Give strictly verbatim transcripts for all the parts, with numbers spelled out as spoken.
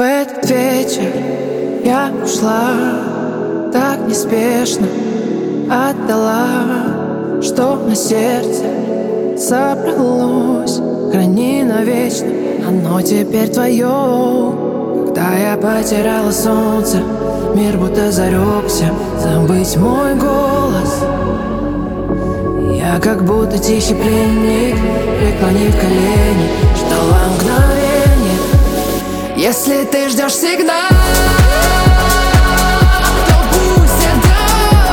В этот вечер я ушла так неспешно, отдала, что на сердце собралось. Храни навечно, оно теперь твое. Когда я потеряла солнце, мир будто зарекся забыть мой голос. Я как будто тихий пленник, преклонив колени, ждала мгновенья. Если ты ждешь сигнал, то пусть это,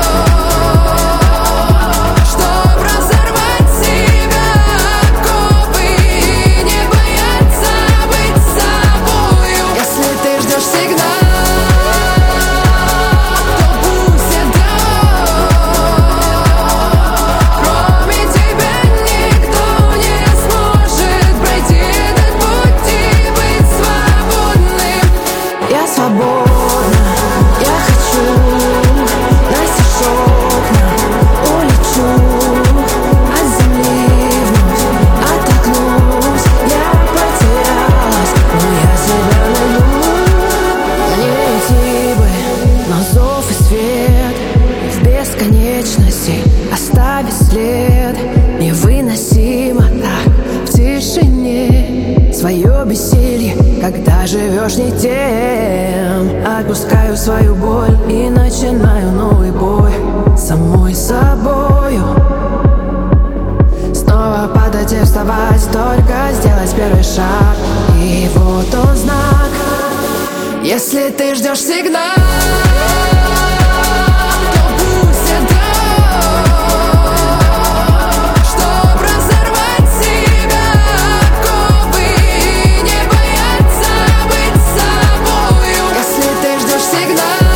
чтоб разорвать себя оковы и не бояться быть собою. Если ты ждешь сигнал, то пусть это, кроме тебя никто не сможет пройти этот путь и быть свободным. Я свободна, я хочу, настежь окна, улечу от земли вновь, оттолкнусь. Я потерялась, но я себя найду. Мне идти бы на зов и свет, и в бесконечности оставить след. Невыносимо так в тишине свое бессилье, когда живешь не тем. Отпускаю свою боль и начинаю новый бой с самой собою. Снова падать и вставать, только сделать первый шаг, и вот он знак. Если ты ждешь сигнал, то пусть это, чтоб разорвать себя оковы и не бояться быть собою. Если ты ждешь сигнал,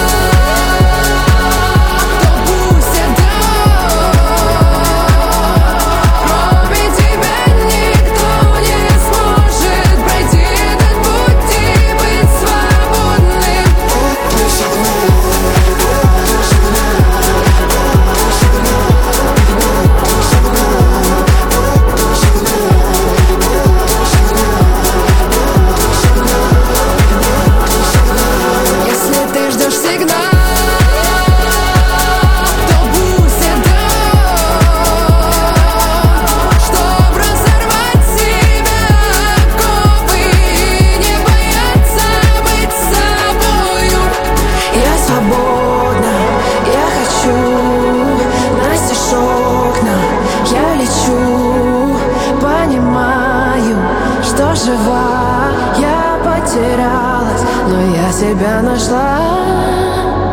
то пусть это, кроме тебя никто не сможет пройти этот путь и быть свободным. Если ты ждешь сигнал, то пусть это, чтоб разорвать себя оковы и не бояться быть собою. Я свободна, я хочу, настежь окна, я лечу, понимаю, что жива. Я потерялась, но я себя нашла.